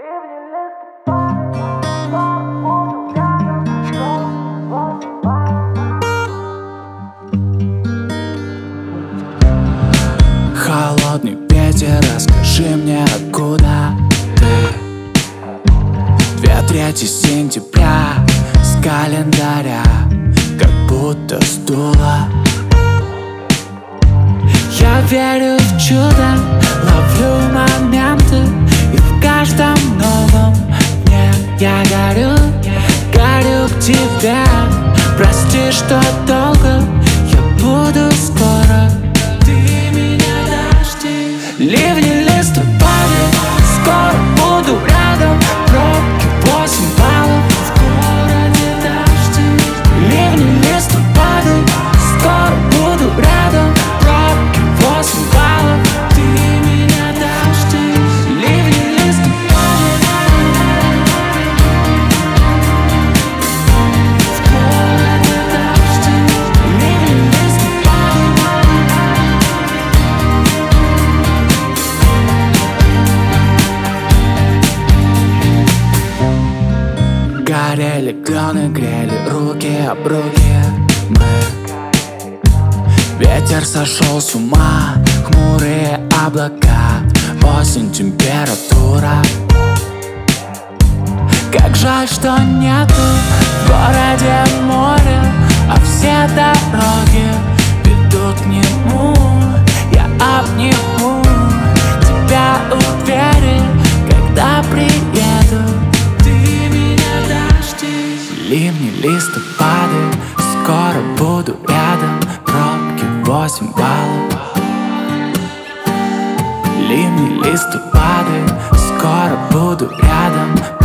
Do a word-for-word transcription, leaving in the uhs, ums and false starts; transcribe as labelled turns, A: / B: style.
A: Холодный ветер, расскажи мне, откуда ты? Две трети сентября с календаря как будто сдуло. Я верю в чудо, ловлю моменты, и в каждом новом дне я горю, горю к тебе. Прости, что долго, я буду скоро. Ты меня дожди, ливни, листопады, скоро буду рядом. Пробки восемь баллов, в городе дожди. Ливни, листопады, скоро буду рядом. Пробки восемь баллов, ты меня дожди. Ливни, листопады, в городе дожди. Ливни, листопады. Горели клены, грели руки об руки мы. Ветер сошел с ума, хмурые облака, осень, температура. Как жаль, что нету в городе моря, а все дороги ведут к нему. Я обниму тебя у двери, когда приеду. Ливни, листопады, скоро буду рядом. Пробки восемь баллов. Ливни, листопады, скоро буду рядом.